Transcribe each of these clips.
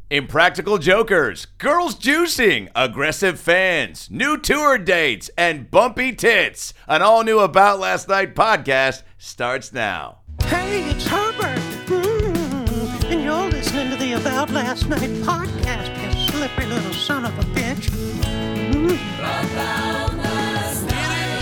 Impractical jokers, girls juicing, aggressive fans, new tour dates, and bumpy tits. An all-new About Last Night podcast starts now. Hey, it's Herbert. And you're listening to the About Last Night podcast, you slippery little son of a bitch. About last night.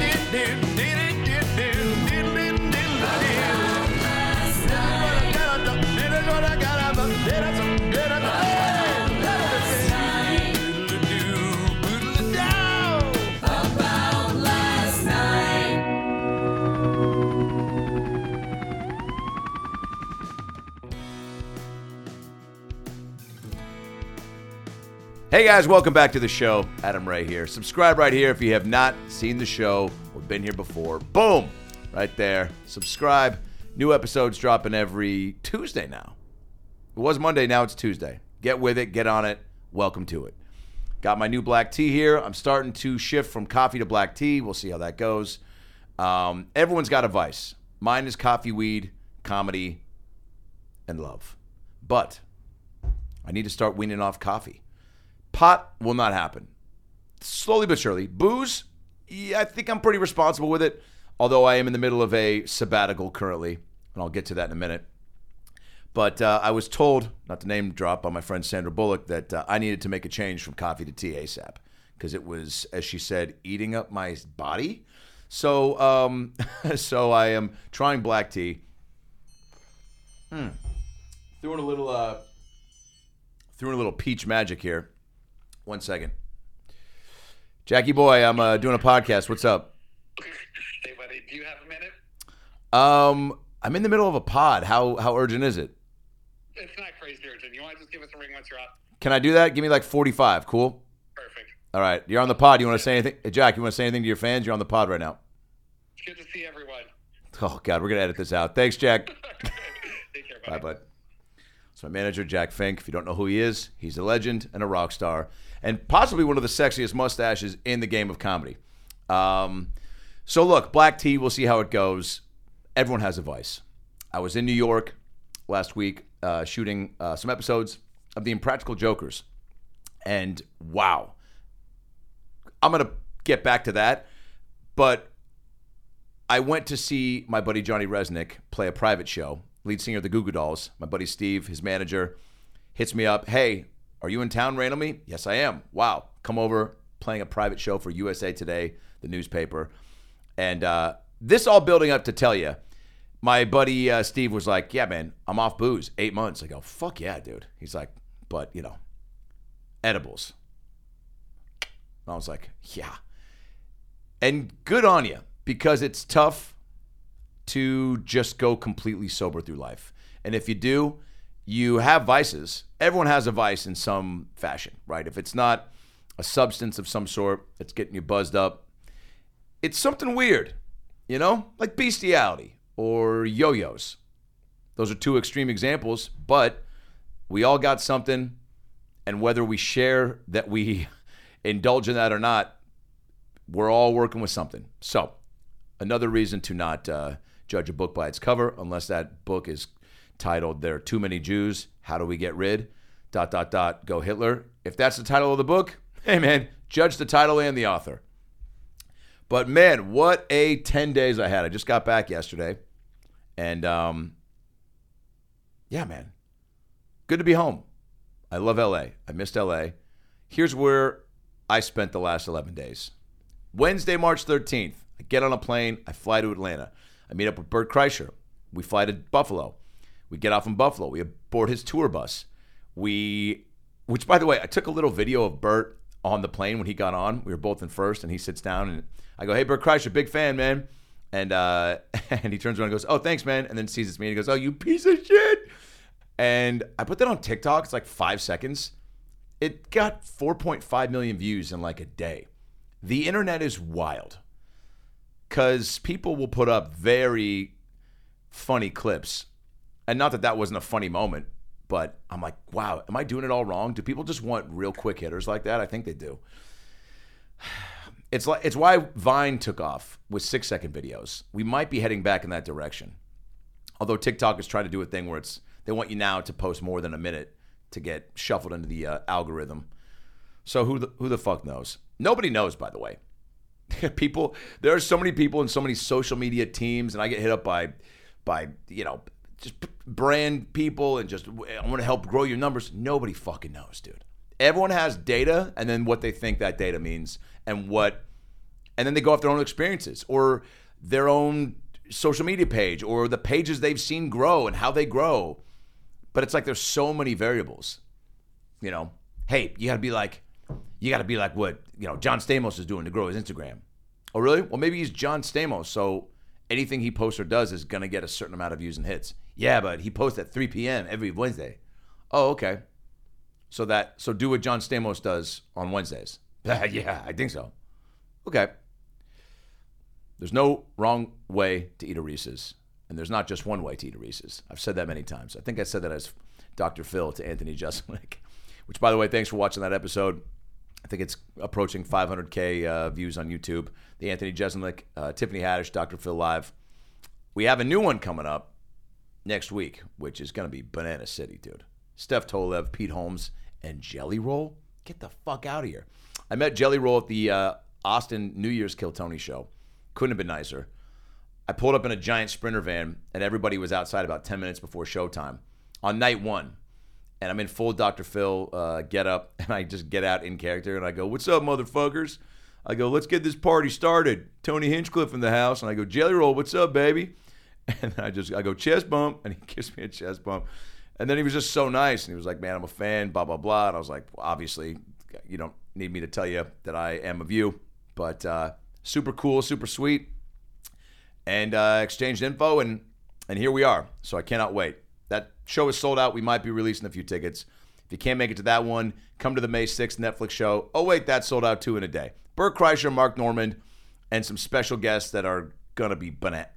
Hey guys, welcome back to the show. Adam Ray here. Subscribe right here if you have not seen the show or been here before. Boom! Right there. Subscribe. New episodes dropping every Tuesday now. It was Monday, now it's Tuesday. Get with it, get on it. Welcome to it. Got my new black tea here. I'm starting to shift from coffee to black tea. We'll see how that goes. Everyone's got a vice. Mine is coffee, weed, comedy, and love. But I need to start weaning off coffee. Pot will not happen. Slowly but surely. Booze, yeah, I think I'm pretty responsible with it, although I am in the middle of a sabbatical currently, and I'll get to that in a minute. But I was told, not to name drop, by my friend Sandra Bullock, that I needed to make a change from coffee to tea ASAP, because it was, as she said, eating up my body. So, so I am trying black tea. Throwing a little peach magic here. 1 second. Jackie boy, I'm doing a podcast. What's up? Hey, buddy. Do you have a minute? I'm in the middle of a pod. How urgent is it? It's not crazy urgent. You want to just give us a ring once you're up? Can I do that? Give me like 45. Cool? Perfect. All right. You're on the pod. You want to say anything? Hey, Jack, you want to say anything to your fans? You're on the pod right now. It's good to see everyone. Oh, God. We're going to edit this out. Thanks, Jack. Take care, buddy. Bye, bud. So my manager, Jack Fink, if you don't know who he is, he's a legend and a rock star and possibly one of the sexiest mustaches in the game of comedy. So look, black tea, we'll see how it goes. Everyone has a vice. I was in New York last week shooting some episodes of The Impractical Jokers. And wow, I'm going to get back to that. But I went to see my buddy Johnny Resnick play a private show. Lead singer of the Goo Goo Dolls, my buddy Steve, his manager, hits me up. Hey, are you in town randomly? Yes, I am. Wow. Come over, playing a private show for USA Today, the newspaper. And this all building up to tell you, my buddy Steve was like, yeah, man, I'm off booze, 8 months. I go, fuck yeah, dude. He's like, but, edibles. And I was like, yeah. And good on you, because it's tough to just go completely sober through life. And if you do, you have vices. Everyone has a vice in some fashion, right? If it's not a substance of some sort that's getting you buzzed up, it's something weird, like bestiality or yo-yos. Those are two extreme examples, but we all got something, and whether we share that we indulge in that or not, we're all working with something. So another reason to not judge a book by its cover, unless that book is titled "There Are Too Many Jews, How Do We Get Rid? ... Go Hitler." If that's the title of the book, hey man, judge the title and the author. But man, what a 10 days I had. I just got back yesterday. And yeah, man, good to be home. I love LA. I missed LA. Here's where I spent the last 11 days. Wednesday, March 13th, I get on a plane. I fly to Atlanta. I meet up with Bert Kreischer. We fly to Buffalo. We get off in Buffalo. We board his tour bus. Which, by the way, I took a little video of Bert on the plane when he got on. We were both in first, and he sits down, and I go, hey, Bert Kreischer, big fan, man. And and he turns around and goes, oh, thanks, man. And then sees it's me, and he goes, oh, you piece of shit. And I put that on TikTok. It's like 5 seconds. It got 4.5 million views in like a day. The internet is wild. Because people will put up very funny clips. And not that that wasn't a funny moment, but I'm like, wow, am I doing it all wrong? Do people just want real quick hitters like that? I think they do. It's why Vine took off with 6-second videos. We might be heading back in that direction. Although TikTok is trying to do a thing where they want you now to post more than a minute to get shuffled into the algorithm. So who the fuck knows? Nobody knows, by the way. There are so many people in so many social media teams, and I get hit up by just brand people and just, I want to help grow your numbers. Nobody fucking knows, dude. Everyone has data and then what they think that data means and then they go off their own experiences or their own social media page or the pages they've seen grow and how they grow. But it's like there's so many variables. Hey, you got to be like what, John Stamos is doing to grow his Instagram. Oh, really? Well, maybe he's John Stamos, so anything he posts or does is going to get a certain amount of views and hits. Yeah, but he posts at 3 p.m. every Wednesday. Oh, okay. So do what John Stamos does on Wednesdays. Yeah, I think so. Okay. There's no wrong way to eat a Reese's, and there's not just one way to eat a Reese's. I've said that many times. I think I said that as Dr. Phil to Anthony Jeselnik, which, by the way, thanks for watching that episode. I think it's approaching 500K views on YouTube. The Anthony Jeselnik, Tiffany Haddish, Dr. Phil Live. We have a new one coming up next week, which is going to be Banana City, dude. Steph Tolev, Pete Holmes, and Jelly Roll. Get the fuck out of here. I met Jelly Roll at the Austin New Year's Kill Tony show. Couldn't have been nicer. I pulled up in a giant Sprinter van, and everybody was outside about 10 minutes before showtime on night one. And I'm in full Dr. Phil get up, and I just get out in character, and I go, "What's up, motherfuckers?" I go, "Let's get this party started." Tony Hinchcliffe in the house, and I go, "Jelly Roll, what's up, baby?" And I go, "Chest bump," and he gives me a chest bump. And then he was just so nice, and he was like, "Man, I'm a fan, blah, blah, blah." And I was like, well, obviously, you don't need me to tell you that I am of you, but super cool, super sweet, and exchanged info, and here we are. So I cannot wait. That show is sold out. We might be releasing a few tickets. If you can't make it to that one, come to the May 6th Netflix show. Oh, wait, that's sold out too in a day. Bert Kreischer, Mark Normand, and some special guests that are going to be banana.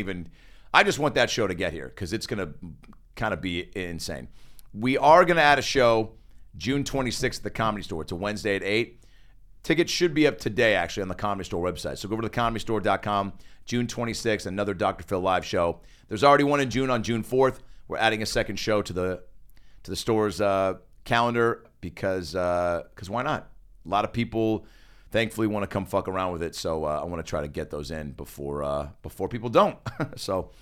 I just want that show to get here because it's going to kind of be insane. We are going to add a show June 26th at the Comedy Store. It's a Wednesday at 8. Tickets should be up today, actually, on the Comedy Store website. So go over to thecomedystore.com, June 26th, another Dr. Phil live show. There's already one in June on June 4th. We're adding a second show to the store's calendar because why not? A lot of people, thankfully, want to come fuck around with it. So I want to try to get those in before people don't. So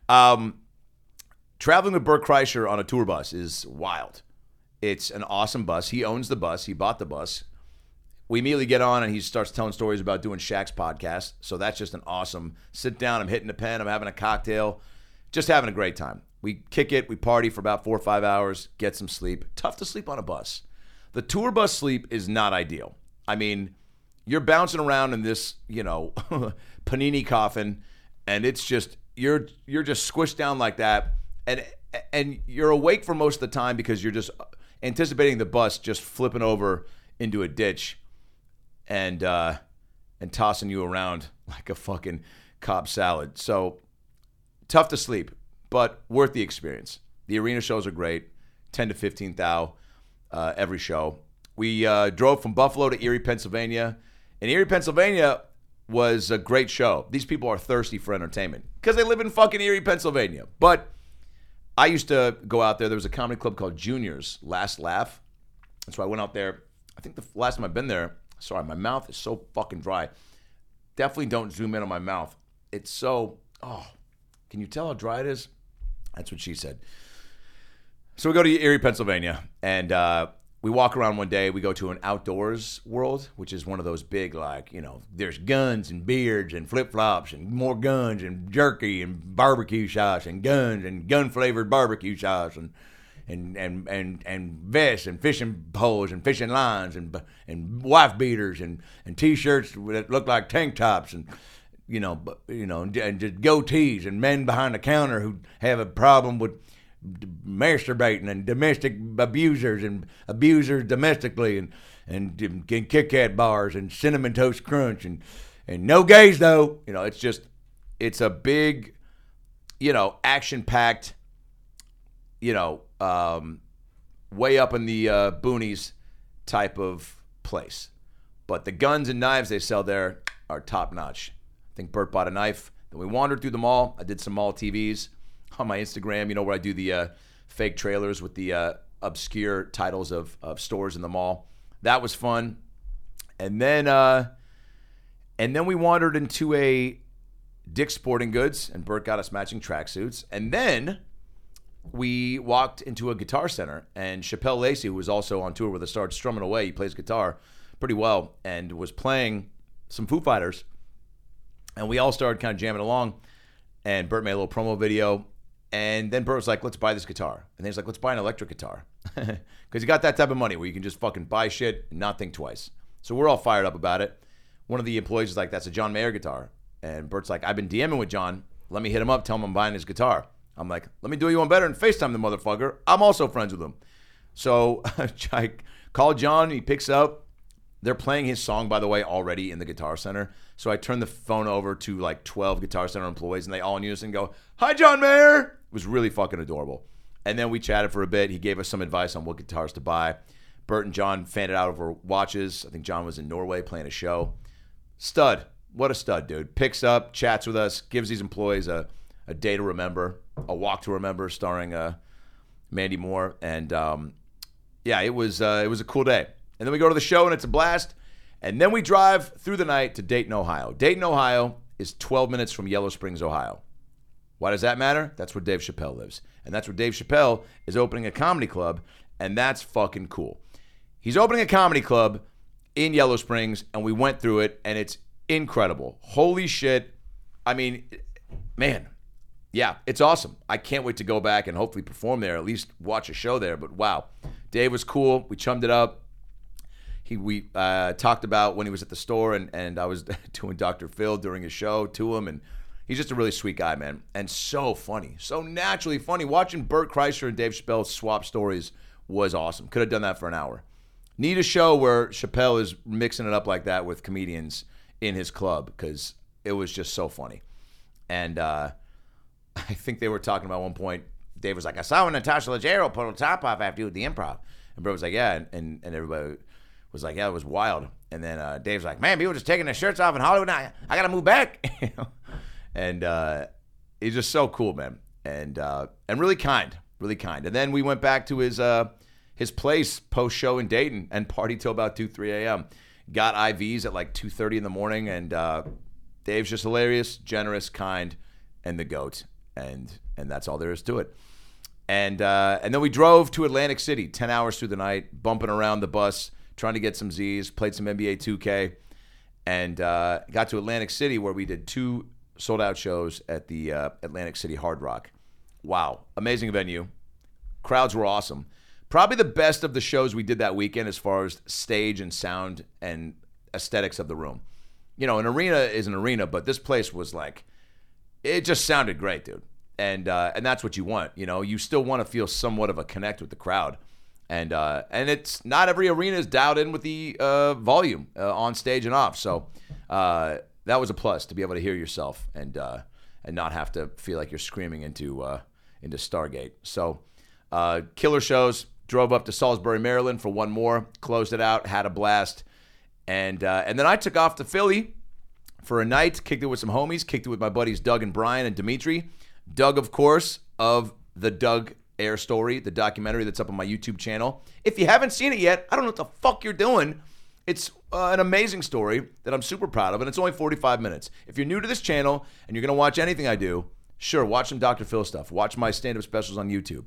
traveling with Bert Kreischer on a tour bus is wild. It's an awesome bus. He owns the bus. He bought the bus. We immediately get on, and he starts telling stories about doing Shaq's podcast. So that's just an awesome sit down. I'm hitting the pen. I'm having a cocktail. Just having a great time. We kick it. We party for about 4 or 5 hours, get some sleep. Tough to sleep on a bus. The tour bus sleep is not ideal. I mean, you're bouncing around in this, panini coffin, and it's just, you're just squished down like that. And you're awake for most of the time because you're just anticipating the bus just flipping over into a ditch and tossing you around like a fucking Cobb salad. So tough to sleep, but worth the experience. The arena shows are great, 10 to 15 thou every show. We drove from Buffalo to Erie, Pennsylvania. And Erie, Pennsylvania was a great show. These people are thirsty for entertainment because they live in fucking Erie, Pennsylvania. But I used to go out there. There was a comedy club called Junior's Last Laugh. And so I went out there. I think the last time I've been there, sorry, my mouth is so fucking dry. Definitely don't zoom in on my mouth. It's so, can you tell how dry it is? That's what she said. So we go to Erie, Pennsylvania, and we walk around one day. We go to an outdoors world, which is one of those big, there's guns and beards and flip-flops and more guns and jerky and barbecue sauce and guns and gun-flavored barbecue sauce and vests and fishing poles and fishing lines and wife beaters and T-shirts that look like tank tops and and just goatees and men behind the counter who have a problem with masturbating and domestic abusers and abusers domestically and Kit Kat bars and Cinnamon Toast Crunch and no gays though. It's a big, action-packed, way up in the boonies type of place. But the guns and knives they sell there are top-notch. I think Bert bought a knife. Then we wandered through the mall. I did some mall TVs on my Instagram, where I do the fake trailers with the obscure titles of stores in the mall. That was fun. And then we wandered into a Dick's Sporting Goods, and Bert got us matching tracksuits. And then we walked into a Guitar Center, and Chappelle Lacey, who was also on tour with us, started strumming away. He plays guitar pretty well and was playing some Foo Fighters. And we all started kind of jamming along, and Bert made a little promo video. And then Bert was like, let's buy this guitar. And then he's like, let's buy an electric guitar. Because he got that type of money where you can just fucking buy shit and not think twice. So we're all fired up about it. One of the employees is like, that's a John Mayer guitar. And Bert's like, I've been DMing with John. Let me hit him up, tell him I'm buying his guitar. I'm like, let me do you one better and FaceTime the motherfucker. I'm also friends with him. So I call John. He picks up. They're playing his song, by the way, already in the Guitar Center. So I turn the phone over to like 12 Guitar Center employees, and they all in unison go, hi, John Mayer. It was really fucking adorable. And then we chatted for a bit. He gave us some advice on what guitars to buy. Bert and John fanned it out over watches. I think John was in Norway playing a show. Stud. What a stud, dude. Picks up, chats with us, gives these employees a day to remember, a walk to remember, starring Mandy Moore. And it was a cool day. And then we go to the show, and it's a blast. And then we drive through the night to Dayton, Ohio. Dayton, Ohio is 12 minutes from Yellow Springs, Ohio. Why does that matter? That's where Dave Chappelle lives. And that's where Dave Chappelle is opening a comedy club, and that's fucking cool. He's opening a comedy club in Yellow Springs, and we went through it, and it's incredible. Holy shit. I mean, man, yeah, it's awesome. I can't wait to go back and hopefully perform there, at least watch a show there. But wow, Dave was cool. We chummed it up. We talked about when he was at the store, and I was doing Dr. Phil during his show to him, and he's just a really sweet guy, man, and so funny, so naturally funny. Watching Bert Kreischer and Dave Chappelle swap stories was awesome. Could have done that for an hour. Need a show where Chappelle is mixing it up like that with comedians in his club, because it was just so funny. And I think they were talking about one point, Dave was like, I saw when Natasha Leggero put her top off after you did the improv. And Bert was like, yeah, and everybody was like, yeah, it was wild. And then Dave's like, man, people just taking their shirts off in Hollywood now. I got to move back. And he's just so cool, man. And really kind, really kind. And then we went back to his place post-show in Dayton and partied till about 2, 3 a.m. Got IVs at like 2:30 in the morning. And Dave's just hilarious, generous, kind, and the GOAT. And that's all there is to it. And then we drove to Atlantic City, 10 hours through the night, bumping around the bus, trying to get some Z's, played some NBA 2K, and got to Atlantic City where we did 2 sold-out shows at the Atlantic City Hard Rock. Wow. Amazing venue. Crowds were awesome. Probably the best of the shows we did that weekend as far as stage and sound and aesthetics of the room. You know, an arena is an arena, but this place was like, it just sounded great, dude. And that's what you want. You know, you still want to feel somewhat of a connect with the crowd. And it's not every arena is dialed in with the volume on stage and off. So that was a plus to be able to hear yourself and not have to feel like you're screaming into Stargate. So killer shows. Drove up to Salisbury, Maryland for one more. Closed it out. Had a blast. And then I took off to Philly for a night. Kicked it with some homies. Kicked it with my buddies Doug and Brian and Dimitri. Doug, of course, of the Doug Air Story, the documentary that's up on my YouTube channel. If you haven't seen it yet, I don't know what the fuck you're doing. It's an amazing story that I'm super proud of, and it's only 45 minutes. If you're new to this channel and you're going to watch anything I do, sure, watch some Dr. Phil stuff. Watch my stand-up specials on YouTube.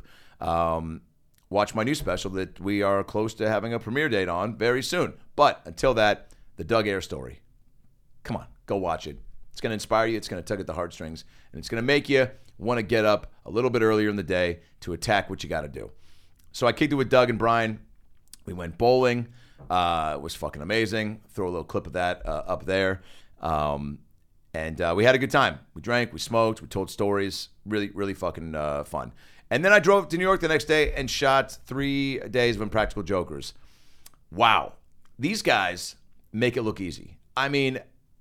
Watch my new special that we are close to having a premiere date on very soon. But until that, the Doug Air Story. Come on, go watch it. It's going to inspire you. It's going to tug at the heartstrings, and it's going to make you want to get up a little bit earlier in the day to attack what you got to do. So I kicked it with Doug and Brian. We went bowling. It was fucking amazing. Throw a little clip of that up there. And we had a good time. We drank, we smoked, we told stories. Really, really fucking fun. And then I drove to New York the next day and shot 3 days of Impractical Jokers. Wow. These guys make it look easy. I mean,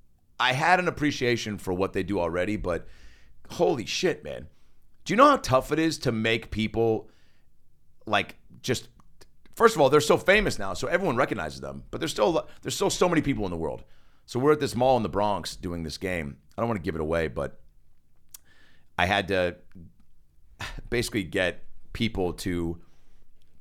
I had an appreciation for what they do already, but holy shit, man. Do you know how tough it is to make people, like, just, first of all, they're so famous now, so everyone recognizes them, but there's still so many people in the world. So we're at this mall in the Bronx doing this game. I don't want to give it away, but I had to basically get people to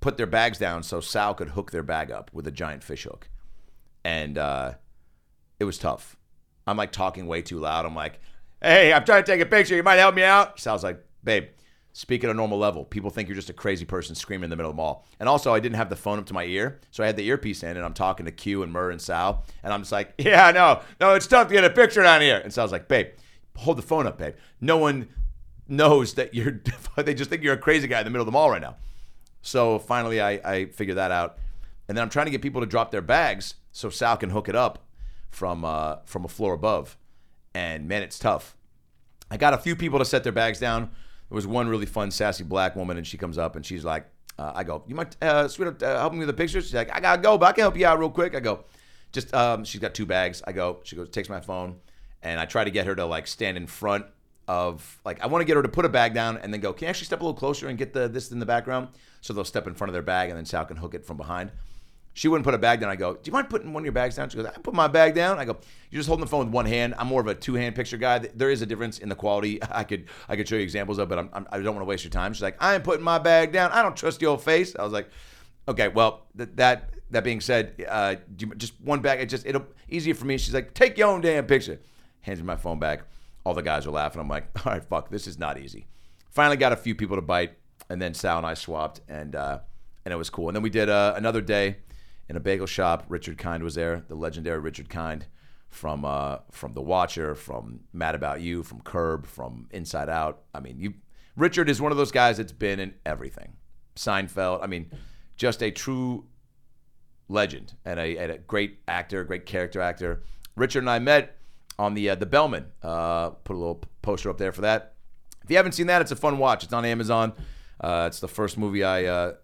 put their bags down so Sal could hook their bag up with a giant fish hook. And it was tough. I'm like talking way too loud. I'm like, hey, I'm trying to take a picture. You might help me out? Sal's like, babe, speak at a normal level. People think you're just a crazy person screaming in the middle of the mall. And also, I didn't have the phone up to my ear, so I had the earpiece in, and I'm talking to Q and Murr and Sal, and I'm just like, yeah, no, it's tough to get a picture down here. And Sal's like, babe, hold the phone up, babe. No one knows that they just think you're a crazy guy in the middle of the mall right now. So finally, I figured that out. And then I'm trying to get people to drop their bags so Sal can hook it up from a floor above. And man, it's tough. I got a few people to set their bags down. There was one really fun, sassy black woman, and she comes up and she's like, I go, you might, sweetheart, help me with the pictures? She's like, I gotta go, but I can help you out real quick. I go, just, she's got 2 bags. She goes, takes my phone, and I try to get her to like stand in front of, like, I want to get her to put a bag down and then go, can you actually step a little closer and get this in the background? So they'll step in front of their bag and then Sal can hook it from behind. She wouldn't put a bag down. I go, do you mind putting one of your bags down? She goes, I put my bag down. I go, you're just holding the phone with one hand. I'm more of a 2-hand picture guy. There is a difference in the quality. I could show you examples of, but I don't want to waste your time. She's like, I ain't putting my bag down. I don't trust your face. I was like, okay, well, that being said, just one bag. It'll easier for me. She's like, take your own damn picture. Hands me my phone back. All the guys are laughing. I'm like, all right, fuck, this is not easy. Finally got a few people to bite, and then Sal and I swapped, and it was cool. And then we did another day in a bagel shop. Richard Kind was there, the legendary Richard Kind from The Watcher, from Mad About You, from Curb, from Inside Out. I mean, Richard is one of those guys that's been in everything. Seinfeld. I mean, just a true legend and a great actor, great character actor. Richard and I met on the Bellman. Put a little poster up there for that. If you haven't seen that, it's a fun watch. It's on Amazon. It's the first movie I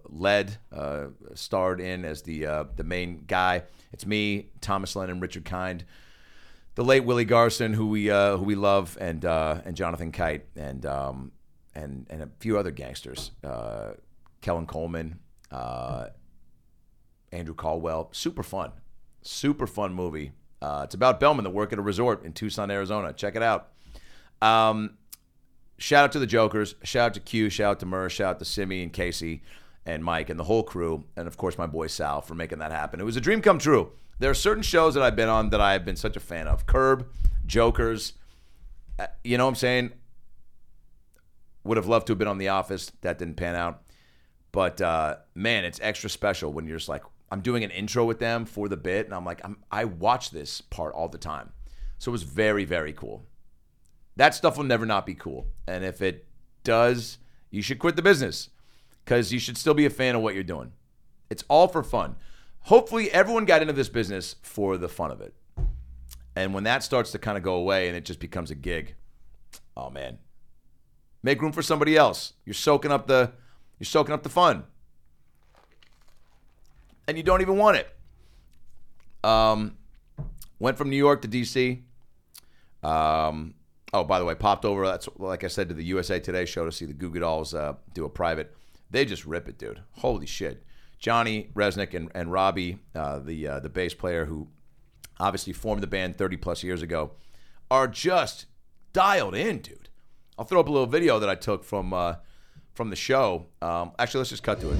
starred in as the main guy. It's me, Thomas Lennon, Richard Kind, the late Willie Garson, who we love, and Jonathan Kite, and a few other gangsters, Kellen Coleman, Andrew Caldwell. Super fun movie. It's about bellmen that work at a resort in Tucson, Arizona. Check it out. Shout out to the Jokers. Shout out to Q. Shout out to Murr. Shout out to Simi and Casey and Mike and the whole crew. And, of course, my boy Sal for making that happen. It was a dream come true. There are certain shows that I've been on that I have been such a fan of. Curb, Jokers. You know what I'm saying? Would have loved to have been on The Office. That didn't pan out. But, man, it's extra special when you're just like, I'm doing an intro with them for the bit. And I'm like, I watch this part all the time. So it was very, very cool. That stuff will never not be cool. And if it does, you should quit the business because you should still be a fan of what you're doing. It's all for fun. Hopefully everyone got into this business for the fun of it. And when that starts to kind of go away and it just becomes a gig, oh man, make room for somebody else. You're soaking up the fun. And you don't even want it. Went from New York to DC. Oh, by the way, popped over, that's like I said, to the USA Today show to see the Goo Goo Dolls do a private. They just rip it, dude. Holy shit. Johnny Resnick and Robbie, the bass player who obviously formed the band 30-plus years ago, are just dialed in, dude. I'll throw up a little video that I took from the show. Actually, let's just cut to it.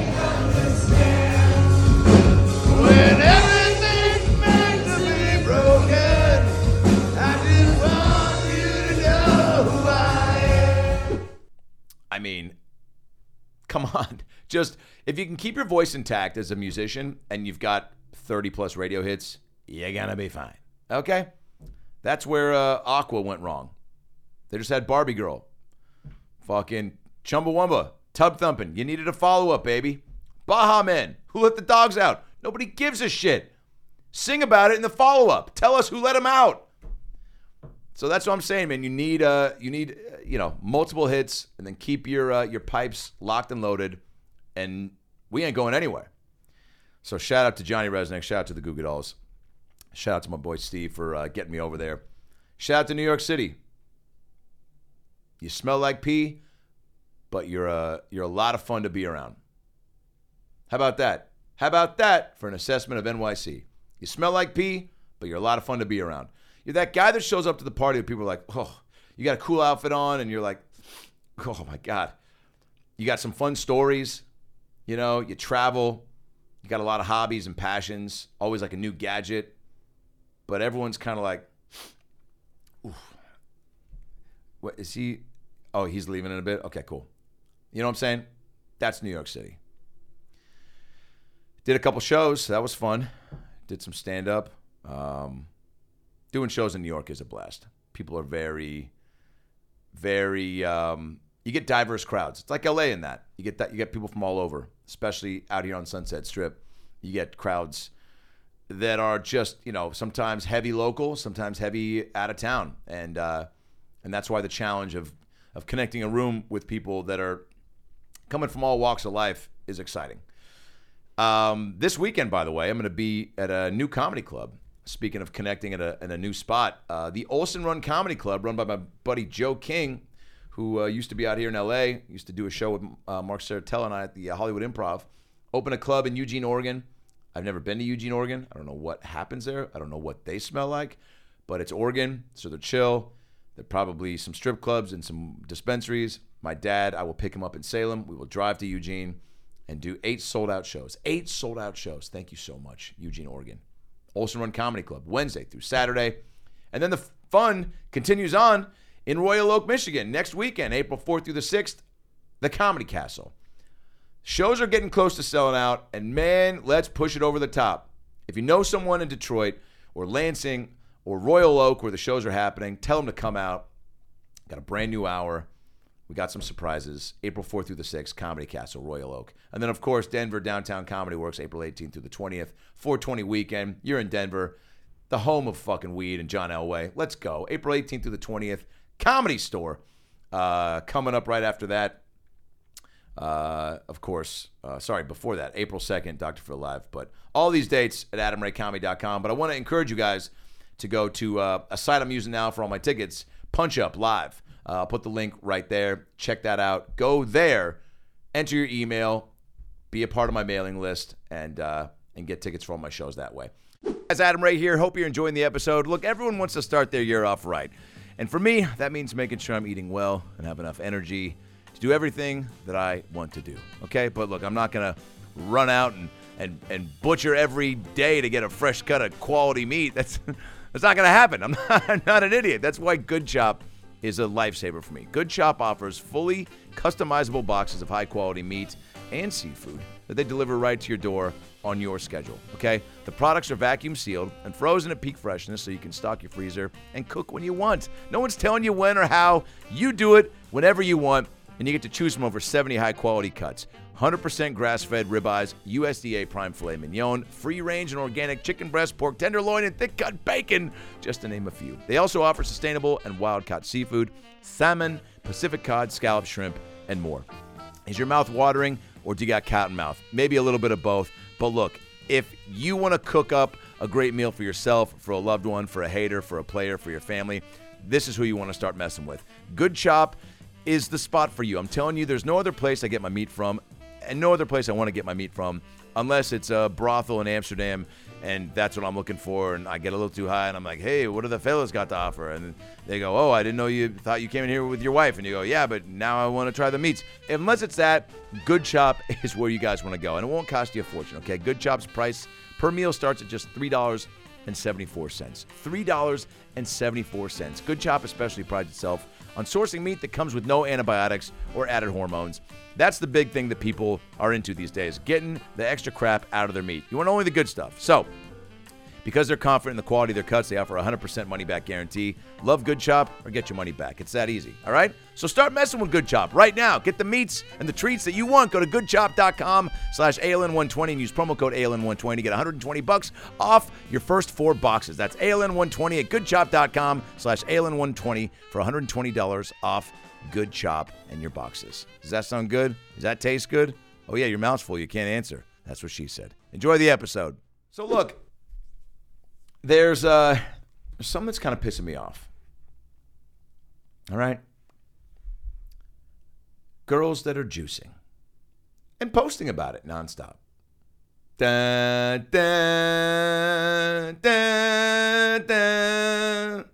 When everything's meant to be broken, I just want you to know who I am. I mean, come on. Just, if you can keep your voice intact as a musician and you've got 30-plus radio hits, you're going to be fine. Okay? That's where Aqua went wrong. They just had Barbie Girl. Fucking Chumbawamba. Tub Thumping. You needed a follow-up, baby. Baha Men. Who let the dogs out? Nobody gives a shit. Sing about it in the follow-up. Tell us who let them out. So that's what I'm saying, man. You need multiple hits, and then keep your pipes locked and loaded, and we ain't going anywhere. So shout out to Johnny Resnick. Shout out to the Goo Goo Dolls. Shout out to my boy Steve for getting me over there. Shout out to New York City. You smell like pee, but you're a lot of fun to be around. How about that? How about that for an assessment of NYC? You smell like pee, but you're a lot of fun to be around. You're that guy that shows up to the party and people are like, oh, you got a cool outfit on, and you're like, oh my God. You got some fun stories. You know, you travel, you got a lot of hobbies and passions, always like a new gadget, but everyone's kind of like, oof, what is he? Oh, he's leaving in a bit? Okay, cool. You know what I'm saying? That's New York City. Did a couple shows. That was fun. Did some stand-up. Doing shows in New York is a blast. People are very, very, you get diverse crowds. It's like LA in that. You get people from all over, especially out here on Sunset Strip. You get crowds that are just, you know, sometimes heavy local, sometimes heavy out of town. And that's why the challenge of connecting a room with people that are coming from all walks of life is exciting. This weekend, by the way, I'm going to be at a new comedy club. Speaking of connecting in a new spot, the Olsen Run Comedy Club, run by my buddy Joe King, who used to be out here in L.A., used to do a show with Mark Saratella and I at the Hollywood Improv, opened a club in Eugene, Oregon. I've never been to Eugene, Oregon. I don't know what happens there. I don't know what they smell like, but it's Oregon, so they're chill. There are probably some strip clubs and some dispensaries. My dad, I will pick him up in Salem. We will drive to Eugene and do 8 sold-out shows. 8 sold-out shows. Thank you so much, Eugene, Oregon. Olsen Run Comedy Club, Wednesday through Saturday. And then the fun continues on in Royal Oak, Michigan. Next weekend, April 4th through the 6th, the Comedy Castle. Shows are getting close to selling out, and man, let's push it over the top. If you know someone in Detroit or Lansing or Royal Oak where the shows are happening, tell them to come out. Got a brand new hour. We got some surprises. April 4th through the 6th, Comedy Castle, Royal Oak. And then, of course, Denver Downtown Comedy Works, April 18th through the 20th. 420 weekend. You're in Denver, the home of fucking weed and John Elway. Let's go. April 18th through the 20th. Comedy Store. Coming up right after that. Of course, before that, April 2nd, Dr. Phil Live. But all these dates at adamraycomedy.com. But I want to encourage you guys to go to a site I'm using now for all my tickets, Punch Up Live. I'll put the link right there. Check that out. Go there, enter your email, be a part of my mailing list, and get tickets for all my shows that way. Guys, Adam Ray here. Hope you're enjoying the episode. Look, everyone wants to start their year off right. And for me, that means making sure I'm eating well and have enough energy to do everything that I want to do. Okay? But look, I'm not going to run out and butcher every day to get a fresh cut of quality meat. That's not going to happen. I'm not an idiot. That's why Good Chop is a lifesaver for me. Good Chop offers fully customizable boxes of high-quality meat and seafood that they deliver right to your door on your schedule, okay? The products are vacuum sealed and frozen at peak freshness so you can stock your freezer and cook when you want. No one's telling you when or how. You do it whenever you want, and you get to choose from over 70 high-quality cuts. 100% grass-fed ribeyes, USDA prime filet mignon, free-range and organic chicken breast, pork tenderloin, and thick-cut bacon, just to name a few. They also offer sustainable and wild-caught seafood, salmon, Pacific cod, scallop, shrimp, and more. Is your mouth watering, or do you got cotton mouth? Maybe a little bit of both. But look, if you want to cook up a great meal for yourself, for a loved one, for a hater, for a player, for your family, this is who you want to start messing with. Good Chop is the spot for you. I'm telling you, there's no other place I get my meat from, and no other place I want to get my meat from, unless it's a brothel in Amsterdam, and that's what I'm looking for, and I get a little too high, and I'm like, hey, what do the fellas got to offer? And they go, oh, I didn't know you thought you came in here with your wife. And you go, yeah, but now I want to try the meats. Unless it's that, Good Chop is where you guys want to go, and it won't cost you a fortune, okay? Good Chop's price per meal starts at just $3.74. $3.74. Good Chop especially prides itself on sourcing meat that comes with no antibiotics or added hormones. That's the big thing that people are into these days, getting the extra crap out of their meat. You want only the good stuff. So, because they're confident in the quality of their cuts, they offer a 100% money-back guarantee. Love Good Chop or get your money back. It's that easy, all right? So start messing with Good Chop right now. Get the meats and the treats that you want. Go to goodchop.com/ALN120 and use promo code ALN120 to get $120 off your first 4 boxes. That's ALN120 at goodchop.com/ALN120 for $120 off Good Chop and your boxes. Does that sound good? Does that taste good? Oh, yeah, your mouth's full. You can't answer. That's what she said. Enjoy the episode. So, look, there's something that's kind of pissing me off. All right? Girls that are juicing and posting about it nonstop. Dun, dun, dun, dun.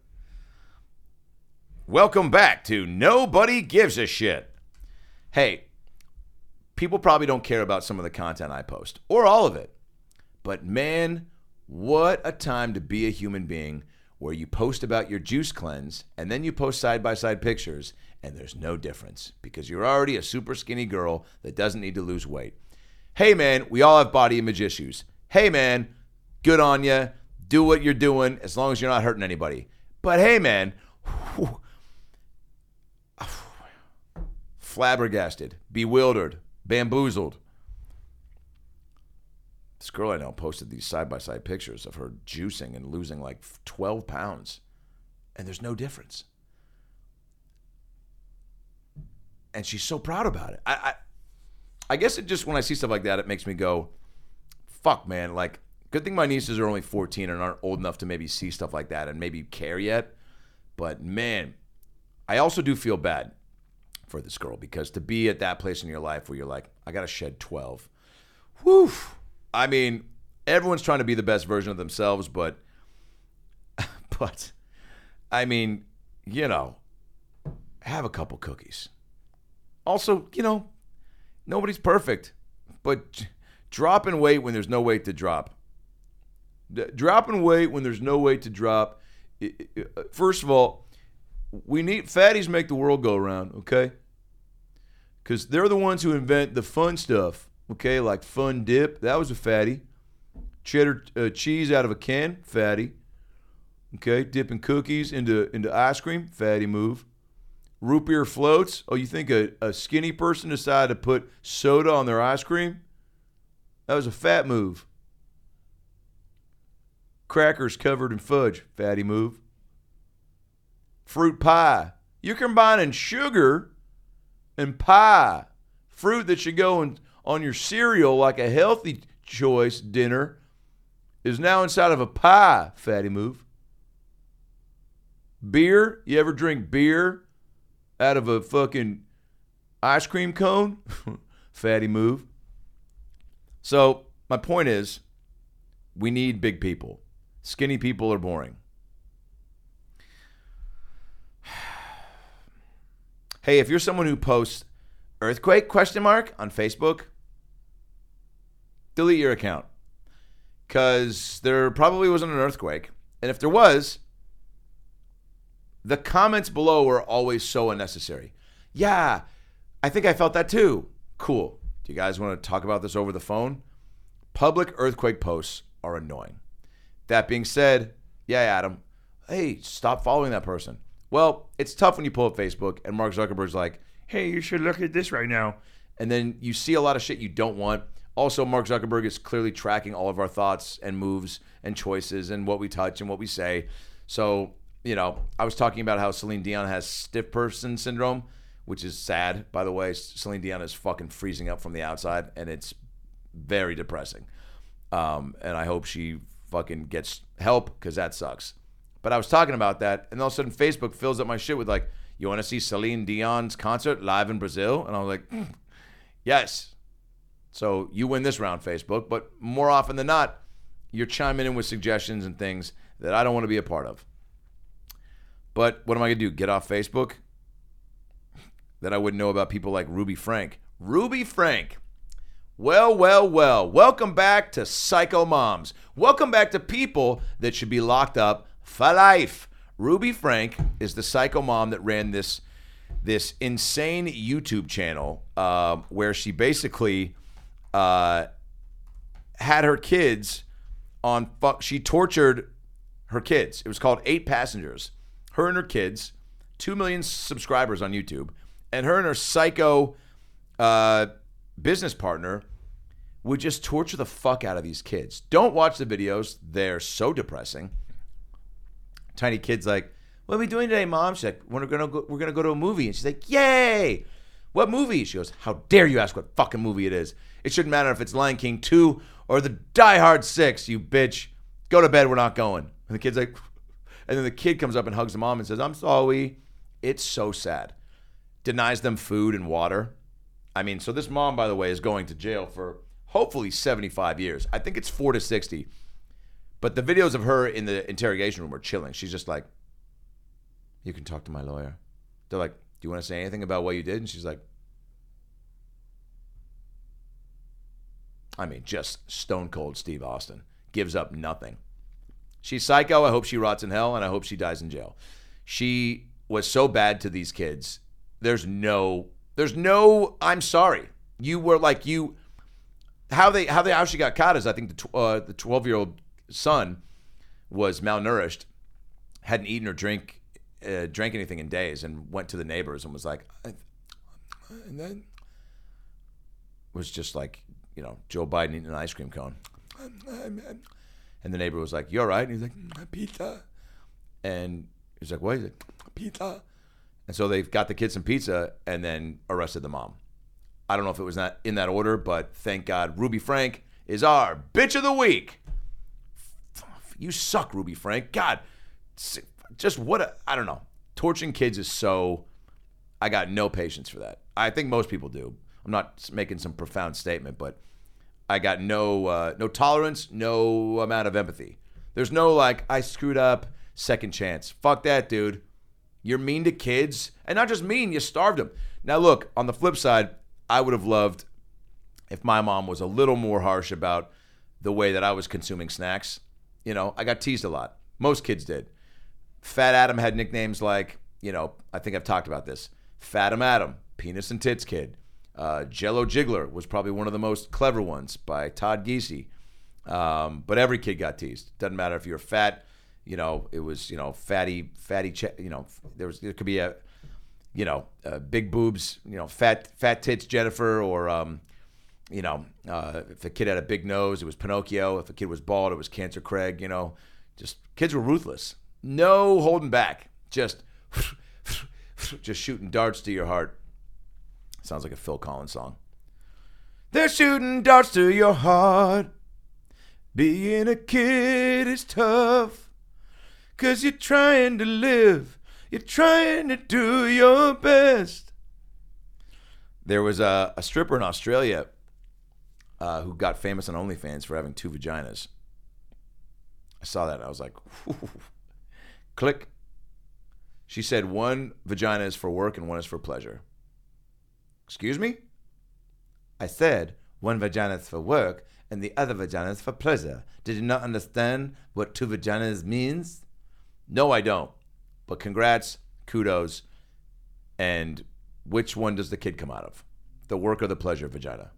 Welcome back to Nobody Gives a Shit. Hey, people probably don't care about some of the content I post or all of it. But man, what a time to be a human being where you post about your juice cleanse and then you post side-by-side pictures and there's no difference because you're already a super skinny girl that doesn't need to lose weight. Hey, man, we all have body image issues. Hey, man, good on you. Do what you're doing as long as you're not hurting anybody. But hey, man, flabbergasted, bewildered, bamboozled. This girl I know posted these side-by-side pictures of her juicing and losing like 12 pounds, and there's no difference. And she's so proud about it. I guess it just, when I see stuff like that, it makes me go, fuck, man. Like, good thing my nieces are only 14 and aren't old enough to maybe see stuff like that and maybe care yet. But, man, I also do feel bad for this girl because to be at that place in your life where you're like, I got to shed 12. Whew. I mean, everyone's trying to be the best version of themselves, but I mean, you know, have a couple cookies. Also, you know, nobody's perfect, but dropping weight when there's no weight to drop. Dropping weight when there's no weight to drop. First of all, fatties make the world go around, okay? Because they're the ones who invent the fun stuff, okay? Like Fun Dip, that was a fatty. Cheddar cheese out of a can, fatty. Okay, dipping cookies into ice cream, fatty move. Root beer floats. Oh, you think a skinny person decided to put soda on their ice cream? That was a fat move. Crackers covered in fudge, fatty move. Fruit pie. You're combining sugar and pie. Fruit that should go on your cereal like a healthy choice dinner is now inside of a pie, fatty move. Beer. You ever drink beer out of a fucking ice cream cone? Fatty move. So my point is, we need big people. Skinny people are boring. Hey, if you're someone who posts earthquake ? On Facebook, delete your account. Because there probably wasn't an earthquake. And if there was, the comments below are always so unnecessary. Yeah, I think I felt that too. Cool. Do you guys want to talk about this over the phone? Public earthquake posts are annoying. That being said, yeah, Adam, hey, stop following that person. Well, it's tough when you pull up Facebook and Mark Zuckerberg's like, hey, you should look at this right now. And then you see a lot of shit you don't want. Also, Mark Zuckerberg is clearly tracking all of our thoughts and moves and choices and what we touch and what we say. So, you know, I was talking about how Celine Dion has stiff person syndrome, which is sad, by the way. Celine Dion is fucking freezing up from the outside, and it's very depressing. And I hope she fucking gets help, because that sucks. But I was talking about that, and all of a sudden Facebook fills up my shit with like, you want to see Celine Dion's concert live in Brazil? And I was like, yes. So you win this round, Facebook. But more often than not, you're chiming in with suggestions and things that I don't want to be a part of. But what am I going to do? Get off Facebook? Then I wouldn't know about people like Ruby Frank. Ruby Frank. Well. Welcome back to Psycho Moms. Welcome back to people that should be locked up for life. Ruby Frank is the psycho mom that ran this insane YouTube channel where she basically had her kids on she tortured her kids. It was called 8 Passengers. Her and her kids, 2 million subscribers on YouTube, and her and her psycho business partner would just torture the fuck out of these kids. Don't watch the videos. They're so depressing. Tiny kid's like, what are we doing today, Mom? She's like, we're gonna go to a movie. And she's like, yay! What movie? She goes, how dare you ask what fucking movie it is? It shouldn't matter if it's Lion King 2 or the Die Hard 6, you bitch. Go to bed, we're not going. And the kid's like, and then the kid comes up and hugs the mom and says, I'm sorry. It's so sad. Denies them food and water. I mean, so this mom, by the way, is going to jail for hopefully 75 years. I think it's 4 to 60. But the videos of her in the interrogation room are chilling. She's just like, you can talk to my lawyer. They're like, do you want to say anything about what you did? And she's like, I mean, just stone cold Steve Austin. Gives up nothing. She's psycho. I hope she rots in hell, and I hope she dies in jail. She was so bad to these kids. There's no, I'm sorry. You were like, how she got caught is I think the 12-year-old son was malnourished, hadn't eaten or drank anything in days, and went to the neighbors and was like, and then was just like, Joe Biden eating an ice cream cone. And the neighbor was like, "You all right?" And he's like, "Pizza." And he's like, "What?" He's like, "Pizza." And so they got the kid some pizza and then arrested the mom. I don't know if it was not in that order, but thank God Ruby Frank is our bitch of the week. You suck, Ruby Frank. God, just I don't know. Torturing kids is so, I got no patience for that. I think most people do. I'm not making some profound statement, but I got no tolerance, no amount of empathy. There's no like, I screwed up, second chance. Fuck that, dude. You're mean to kids. And not just mean, you starved them. Now look, on the flip side, I would have loved if my mom was a little more harsh about the way that I was consuming snacks. I got teased a lot. Most kids did. Fat Adam had nicknames like, I think I've talked about this. Fatum Adam, Penis and Tits Kid. Jello Jiggler was probably one of the most clever ones by Todd Giese. But every kid got teased. Doesn't matter if you're fat, it was, fatty, there could be a big boobs, fat tits Jennifer, or, if a kid had a big nose, it was Pinocchio. If a kid was bald, it was Cancer Craig, just kids were ruthless. No holding back. Just shooting darts to your heart. Sounds like a Phil Collins song. They're shooting darts to your heart. Being a kid is tough. 'Cause you're trying to live. You're trying to do your best. There was a stripper in Australia who got famous on OnlyFans for having 2 vaginas. I saw that and I was like, whew. Click. She said 1 vagina is for work and 1 is for pleasure. Excuse me? I said 1 vagina is for work and the other vagina is for pleasure. Did you not understand what 2 vaginas means? No, I don't. But congrats, kudos. And which one does the kid come out of? The work or the pleasure vagina?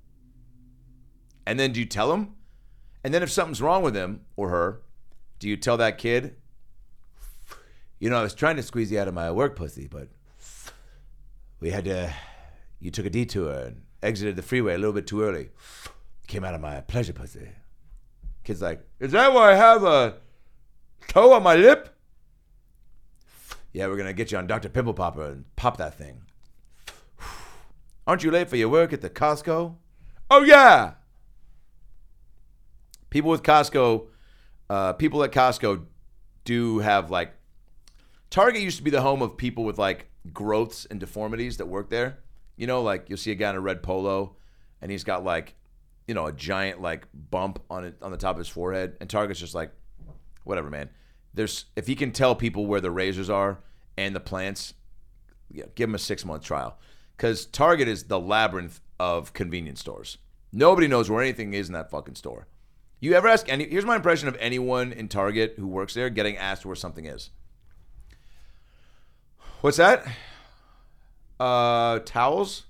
And then do you tell him? And then if something's wrong with him or her, do you tell that kid, I was trying to squeeze you out of my work pussy, but you took a detour and exited the freeway a little bit too early. Came out of my pleasure pussy. Kid's like, is that why I have a toe on my lip? Yeah, we're going to get you on Dr. Pimple Popper and pop that thing. Aren't you late for your work at the Costco? Oh, yeah. People at Costco do have like, Target used to be the home of people with like growths and deformities that work there. Like you'll see a guy in a red polo and he's got like, a giant like bump on the top of his forehead. And Target's just like, whatever, man. If he can tell people where the razors are and the plants, give him a 6-month trial. Because Target is the labyrinth of convenience stores. Nobody knows where anything is in that fucking store. You ever ask here's my impression of anyone in Target who works there getting asked where something is. What's that? Towels?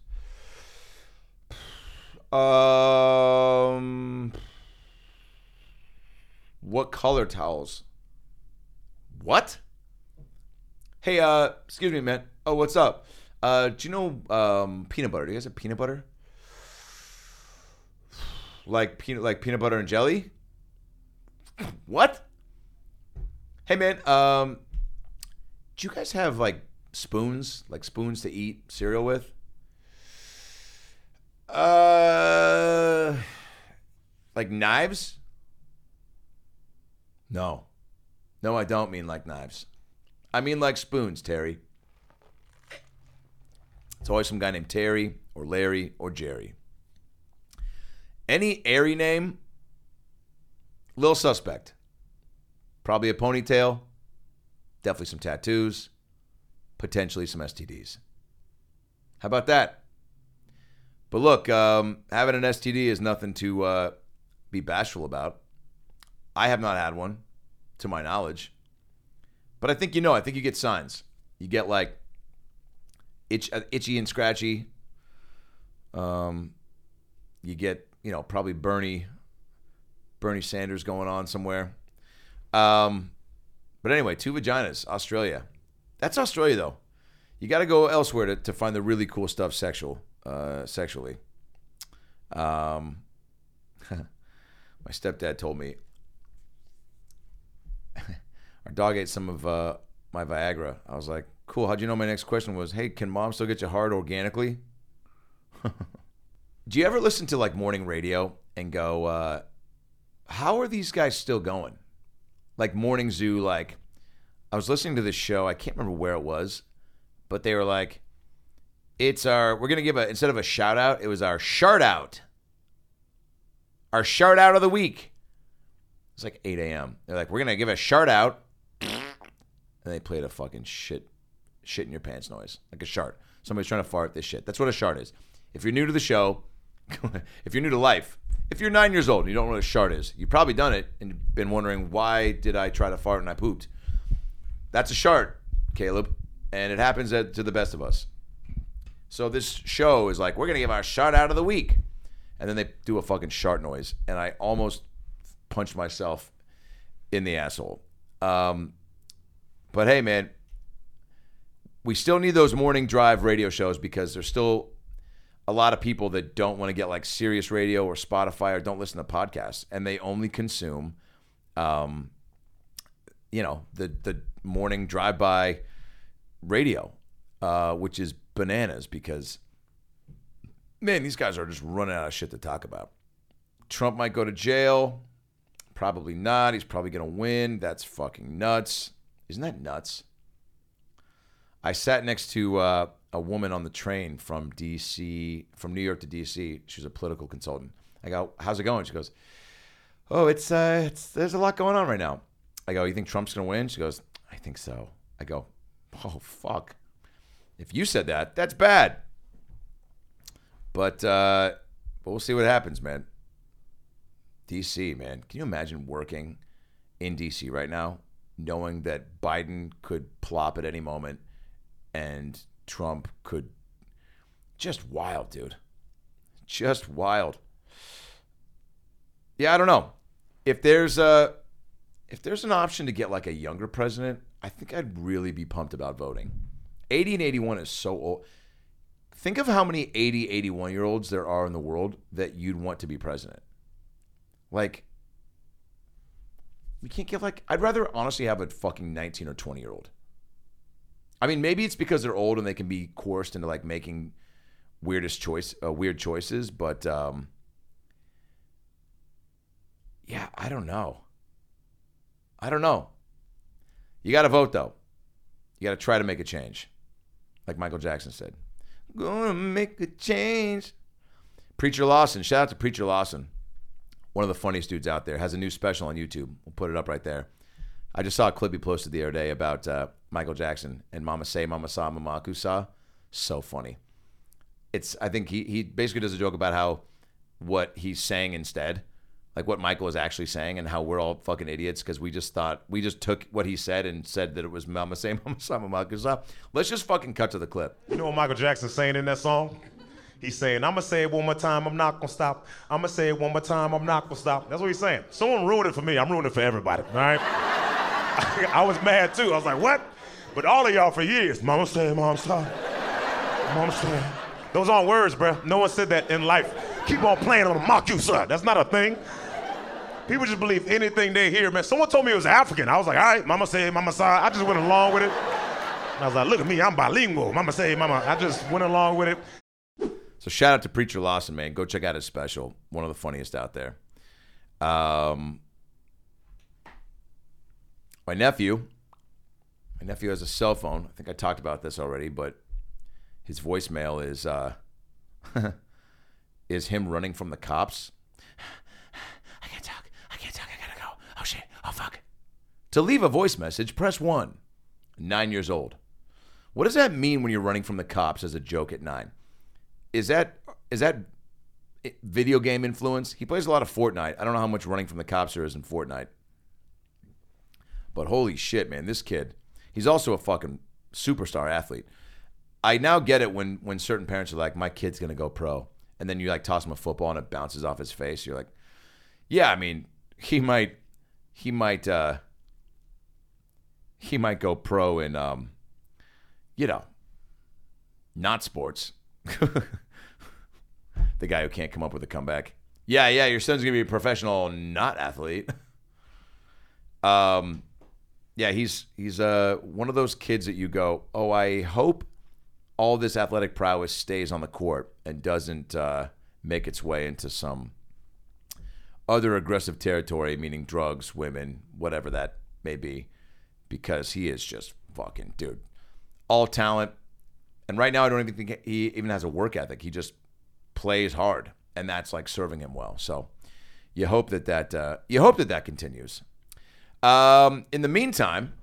What color towels? What? Hey, excuse me, man. Oh, what's up? Do you know peanut butter? Do you guys have peanut butter? Like peanut butter and jelly? What? Hey, man. Do you guys have like spoons to eat cereal with? Like knives? No, I don't mean like knives. I mean like spoons, Terry. It's always some guy named Terry or Larry or Jerry. Any airy name, little suspect. Probably a ponytail, definitely some tattoos, potentially some STDs. How about that? But look, having an STD is nothing to be bashful about. I have not had one, to my knowledge. But I think I think you get signs. You get like itchy and scratchy. You get, probably Bernie Sanders going on somewhere. But anyway, 2 vaginas, Australia. That's Australia, though. You got to go elsewhere to find the really cool stuff sexually. My stepdad told me our dog ate some of my Viagra. I was like, cool. How'd you know my next question was, hey, can mom still get you hard organically? Do you ever listen to like morning radio and go, how are these guys still going? Like Morning Zoo, like I was listening to this show. I can't remember where it was, but they were like, we're going to give instead of a shout out, it was our shart out. Our shart out of the week. It's like 8 a.m. They're like, we're going to give a shart out. And they played a fucking shit in your pants noise. Like a shart. Somebody's trying to fart this shit. That's what a shart is. If you're new to the show, if you're new to life, if you're 9 years old and you don't know what a shart is, you've probably done it and been wondering, why did I try to fart and I pooped? That's a shart, Caleb. And it happens to the best of us. So this show is like, we're going to give our shart out of the week. And then they do a fucking shart noise. And I almost punched myself in the asshole. But hey, man, we still need those morning drive radio shows because there's still a lot of people that don't want to get like Sirius Radio or Spotify or don't listen to podcasts. And they only consume, the morning drive-by radio, which is bananas because, man, these guys are just running out of shit to talk about. Trump might go to jail. Probably not. He's probably going to win. That's fucking nuts. Isn't that nuts? I sat next to a woman on the train from New York to D.C. She's a political consultant. I go, how's it going? She goes, oh, there's a lot going on right now. I go, you think Trump's going to win? She goes, I think so. I go, oh, fuck. If you said that, that's bad. But we'll see what happens, man. D.C., man. Can you imagine working in D.C. right now, knowing that Biden could plop at any moment and Trump could... Just wild, dude. Just wild. Yeah, I don't know. If there's an option to get like a younger president, I think I'd really be pumped about voting. 80 and 81 is so old. Think of how many 80, 81-year-olds there are in the world that you'd want to be president. Like, we can't get like... I'd rather honestly have a fucking 19 or 20-year-old. I mean, maybe it's because they're old and they can be coerced into like making weird choices, but yeah, I don't know. You got to vote though. You got to try to make a change. Like Michael Jackson said, gonna make a change. Preacher Lawson, shout out to Preacher Lawson. One of the funniest dudes out there. Has a new special on YouTube. We'll put it up right there. I just saw a clip he posted the other day about Michael Jackson and Mama Say, Mama Sa, Mama Kusa. So funny. I think he basically does a joke about how what he's saying instead, like what Michael is actually saying, and how we're all fucking idiots because we just took what he said and said that it was Mama Say, Mama Sa, Mama Kusa. Let's just fucking cut to the clip. You know what Michael Jackson's saying in that song? He's saying, I'm going to say it one more time, I'm not going to stop. I'm going to say it one more time, I'm not going to stop. That's what he's saying. Someone ruined it for me. I'm ruining it for everybody, all right? I was mad, too. I was like, what? But all of y'all for years, Mama say, Mama stop. Mama say. Those aren't words, bruh. No one said that in life. Keep on playing, I'm going to mock you, son. That's not a thing. People just believe anything they hear, man. Someone told me it was African. I was like, all right, Mama say, Mama sa. I just went along with it. And I was like, look at me, I'm bilingual. Mama say, Mama. I just went along with it. So shout out to Preacher Lawson, man. Go check out his special. One of the funniest out there. My nephew has a cell phone. I think I talked about this already, but his voicemail is is him running from the cops. I can't talk. I gotta go. Oh shit. Oh fuck. To leave a voice message, press 1. 9 years old. What does that mean when you're running from the cops as a joke at 9? Is that video game influence. He plays a lot of Fortnite. I don't know how much running from the cops there is in Fortnite. But holy shit, man, this kid, he's also a fucking superstar athlete. I now get it when certain parents are like, my kid's going to go pro. And then you like toss him a football and it bounces off his face. You're like, yeah, I mean, he might go pro in, not sports. The guy who can't come up with a comeback. Yeah, your son's going to be a professional not athlete. Yeah, he's one of those kids that you go, oh, I hope all this athletic prowess stays on the court and doesn't make its way into some other aggressive territory, meaning drugs, women, whatever that may be, because he is just fucking, dude, all talent. And right now, I don't even think he even has a work ethic. He just plays hard, and that's like serving him well. So you hope that continues. In the meantime,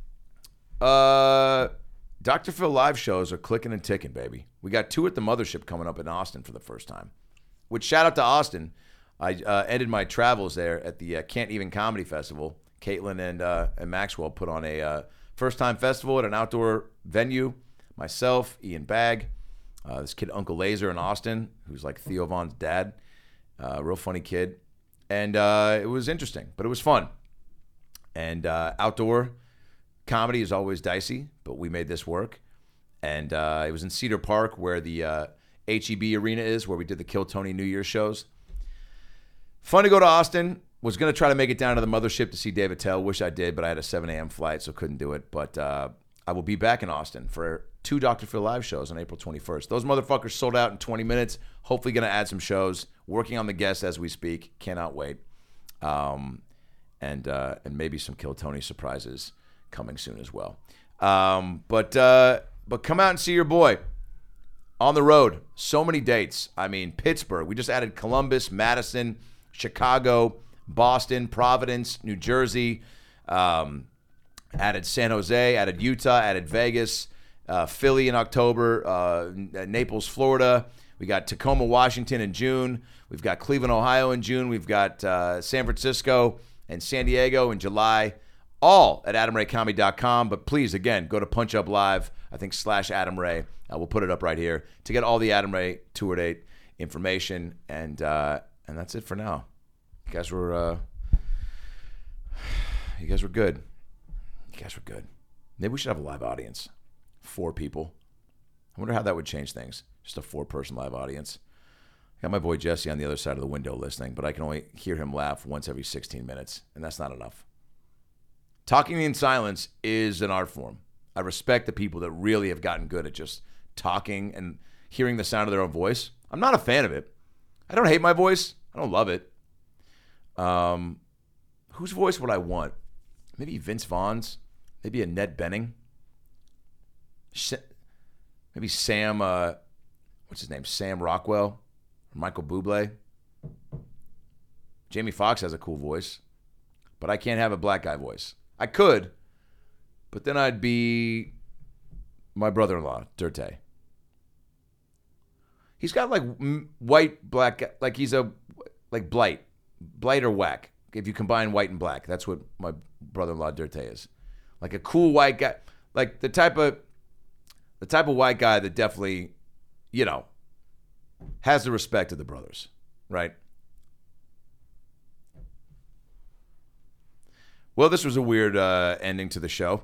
Dr. Phil live shows are clicking and ticking, baby. We got 2 at the Mothership coming up in Austin for the first time. Which, shout out to Austin. I ended my travels there at the Can't Even Comedy Festival. Caitlin and Maxwell put on a first-time festival at an outdoor venue. Myself, Ian Bagg, this kid Uncle Laser in Austin, who's like Theo Von's dad. Real funny kid. And it was interesting, but it was fun. And outdoor comedy is always dicey, but we made this work. And it was in Cedar Park where the HEB Arena is, where we did the Kill Tony New Year's shows. Fun to go to Austin. Was going to try to make it down to the Mothership to see Dave Attell. Wish I did, but I had a 7 a.m. flight, so couldn't do it. But I will be back in Austin for 2 Dr. Phil live shows on April 21st. Those motherfuckers sold out in 20 minutes. Hopefully going to add some shows. Working on the guests as we speak. Cannot wait. And maybe some Kill Tony surprises coming soon as well. But come out and see your boy on the road. So many dates. I mean, Pittsburgh. We just added Columbus, Madison, Chicago, Boston, Providence, New Jersey. Added San Jose, added Utah, added Vegas, Philly in October, Naples, Florida. We got Tacoma, Washington in June. We've got Cleveland, Ohio in June. We've got San Francisco and San Diego in July, all at AdamRayComedy.com. But please, again, go to Punch Up Live, I think /Adam Ray. We'll put it up right here to get all the Adam Ray tour date information. And that's it for now. You guys were good. You guys were good. Maybe we should have a live audience. 4 people. I wonder how that would change things. Just a 4-person live audience. I got my boy Jesse on the other side of the window listening, but I can only hear him laugh once every 16 minutes, and that's not enough. Talking in silence is an art form. I respect the people that really have gotten good at just talking and hearing the sound of their own voice. I'm not a fan of it. I don't hate my voice. I don't love it. Whose voice would I want? Maybe Vince Vaughn's. Maybe a Ned Benning. Maybe Sam, what's his name? Sam Rockwell. Or Michael Bublé. Jamie Foxx has a cool voice. But I can't have a black guy voice. I could. But then I'd be my brother-in-law, Dirte. He's got like white, black, like he's a, like Blight. Blight or Whack. If you combine white and black, that's what my brother-in-law Dirte is. Like a cool white guy, like the type of white guy that definitely, has the respect of the brothers, right? Well, this was a weird ending to the show,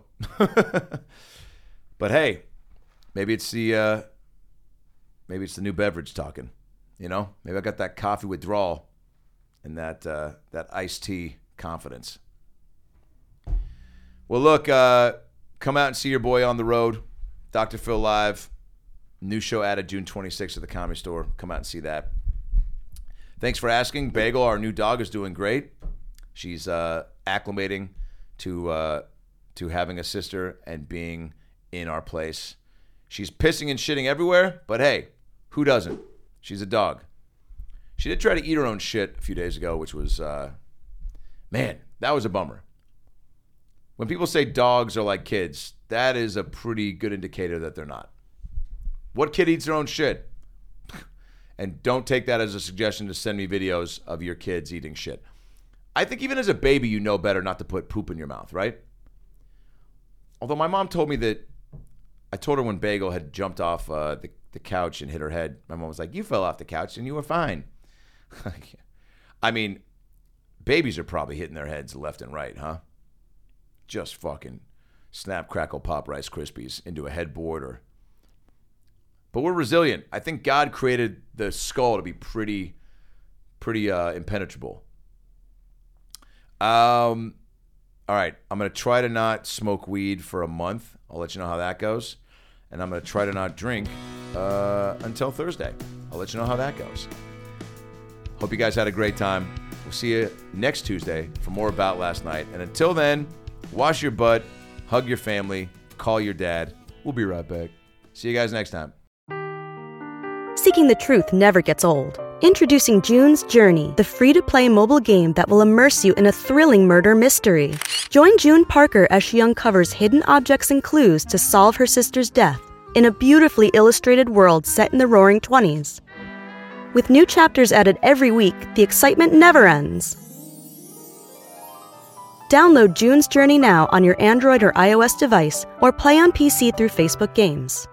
but hey, maybe it's the new beverage talking, Maybe I got that coffee withdrawal and that iced tea confidence. Well, look, come out and see your boy on the road. Dr. Phil Live. New show added June 26th at the Comedy Store. Come out and see that. Thanks for asking. Bagel, our new dog, is doing great. She's acclimating to having a sister and being in our place. She's pissing and shitting everywhere, but hey, who doesn't? She's a dog. She did try to eat her own shit a few days ago, which was, man, that was a bummer. When people say dogs are like kids, that is a pretty good indicator that they're not. What kid eats their own shit? And don't take that as a suggestion to send me videos of your kids eating shit. I think even as a baby, you know better not to put poop in your mouth, right? Although my mom told me that, I told her when Bagel had jumped off the couch and hit her head, my mom was like, you fell off the couch and you were fine. I mean, babies are probably hitting their heads left and right, huh? Just fucking snap, crackle, pop Rice Krispies into a headboard But we're resilient. I think God created the skull to be pretty impenetrable. All right, I'm going to try to not smoke weed for a month. I'll let you know how that goes. And I'm going to try to not drink until Thursday. I'll let you know how that goes. Hope you guys had a great time. We'll see you next Tuesday for more About Last Night. And until then, wash your butt, hug your family, call your dad. We'll be right back. See you guys next time. Seeking the truth never gets old. Introducing June's Journey, the free-to-play mobile game that will immerse you in a thrilling murder mystery. Join June Parker as she uncovers hidden objects and clues to solve her sister's death in a beautifully illustrated world set in the Roaring '20s. With new chapters added every week, the excitement never ends. Download June's Journey now on your Android or iOS device, or play on PC through Facebook Games.